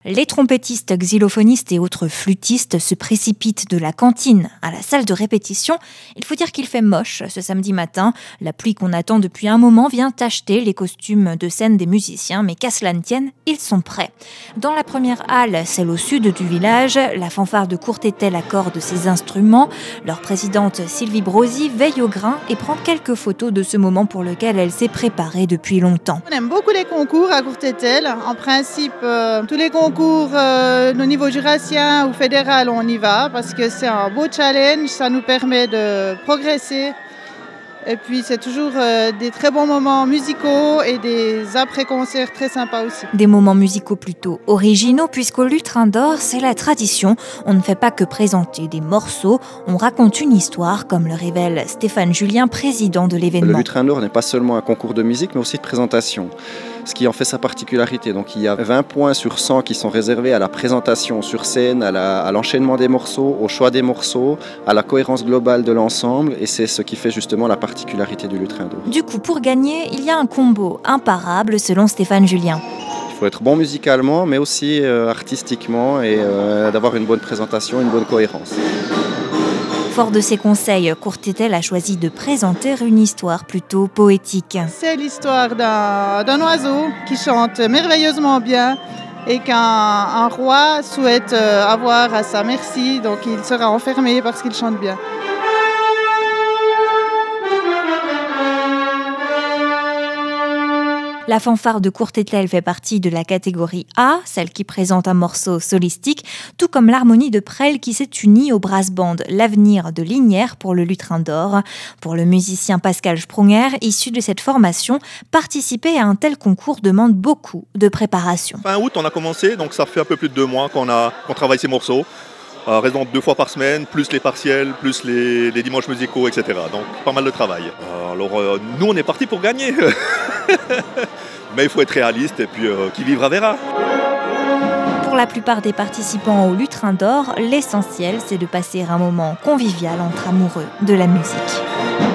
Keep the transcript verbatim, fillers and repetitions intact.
Les trompettistes, xylophonistes et autres flûtistes se précipitent de la cantine à la salle de répétition. Il faut dire qu'il fait moche ce samedi matin. La pluie qu'on attend depuis un moment vient tacheter les costumes de scène des musiciens, mais qu'à cela ne tienne, ils sont prêts. Dans la première halle, celle au sud du village, la fanfare de Courtételle accorde ses instruments. Leur présidente Sylvie Brosi veille au grain et prend quelques photos de ce moment pour lequel elle s'est préparée depuis longtemps. On aime beaucoup les concours à Courtételle. En principe, euh, tous les concours Concours euh, au niveau jurassien ou fédéral, on y va parce que c'est un beau challenge, ça nous permet de progresser. Et puis c'est toujours euh, des très bons moments musicaux et des après-concerts très sympas aussi. Des moments musicaux plutôt originaux puisqu'au Lutrin d'Or, c'est la tradition. On ne fait pas que présenter des morceaux, on raconte une histoire comme le révèle Stéphane Julien, président de l'événement. Le Lutrin d'Or n'est pas seulement un concours de musique mais aussi de présentation, ce qui en fait sa particularité. Donc il y a vingt points sur cent qui sont réservés à la présentation sur scène, à, la, à l'enchaînement des morceaux, au choix des morceaux, à la cohérence globale de l'ensemble, et c'est ce qui fait justement la particularité du Lutrin d'Or. Du coup, pour gagner, il y a un combo imparable selon Stéphane Julien. Il faut être bon musicalement mais aussi euh, artistiquement et euh, d'avoir une bonne présentation, une bonne cohérence. Fort de ses conseils, Courtételle a choisi de présenter une histoire plutôt poétique. C'est l'histoire d'un, d'un oiseau qui chante merveilleusement bien et qu'un un roi souhaite avoir à sa merci, donc il sera enfermé parce qu'il chante bien. La fanfare de Courtételle fait partie de la catégorie A, celle qui présente un morceau solistique, tout comme l'harmonie de Presles qui s'est unie au brass band L'Avenir de Lignières pour le Lutrin d'Or. Pour le musicien Pascal Sprunger, issu de cette formation, participer à un tel concours demande beaucoup de préparation. Fin août, on a commencé, donc ça fait un peu plus de deux mois qu'on, a, qu'on travaille ces morceaux. Euh, raison deux fois par semaine, plus les partiels, plus les, les dimanches musicaux, et cetera. Donc pas mal de travail. Euh, alors euh, nous on est partis pour gagner. Mais il faut être réaliste et puis euh, qui vivra verra. Pour la plupart des participants au Lutrin d'Or, l'essentiel c'est de passer un moment convivial entre amoureux de la musique.